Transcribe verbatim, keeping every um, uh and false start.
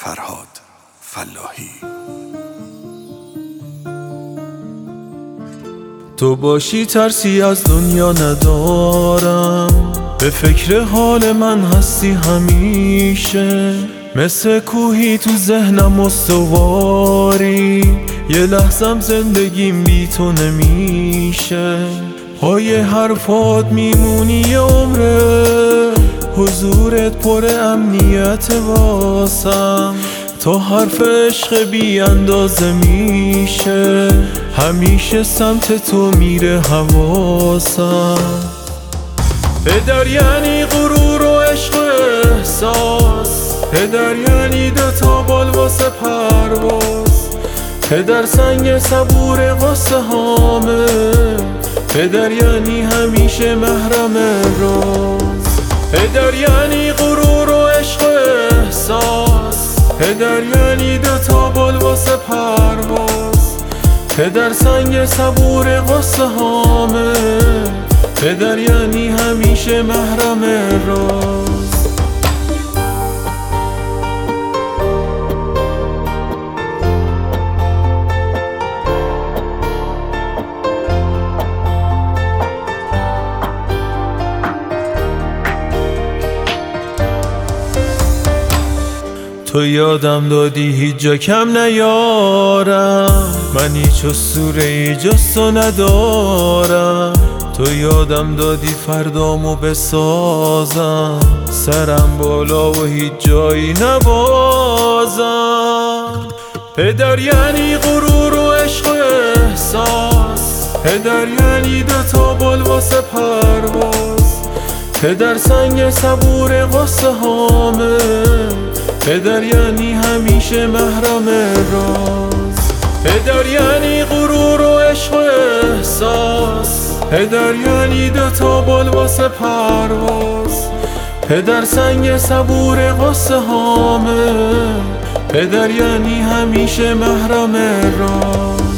فرهاد فلاحی. تو باشی ترسی از دنیا ندارم، به فکر حال من هستی همیشه، مثل کوهی تو ذهنم استواری، یه لحظم زندگیم بی تو نمیشه. پای حرفات میمونی یه عمره، حضورت پر امنیت واسم، تا حرف عشق بی اندازه میشه، همیشه سمت تو میره حواسم. پدر یعنی غرور و عشق و احساس، پدر یعنی دوتا بال واسه پرواز، پدر سنگ صبور واسه هامه، پدر یعنی همیشه محرم راز. پدر یعنی غرور و عشق و احساس، پدر یعنی دوتا بال واسه پرواز، پدر سنگ صبور واسه هامه، پدر یعنی همیشه محرم راز. تو یادم دادی هیچ جا کم نیارم، من هیچ اسطوره‌ای جز تو ندارم. تو یادم دادی فردامو بسازم، سرم بالا و هیچ جایی نبازم. پدر یعنی غرور و عشق و احساس، پدر یعنی دوتا بال واسه پرواز، پدر سنگ صبور واسه هامه، پدر یعنی همیشه محرم راز. پدر یعنی غرور و عشق و احساس، پدر یعنی دوتا بال واسه پرواز، پدر سنگ صبور واسه هامه، پدر یعنی همیشه محرم راز.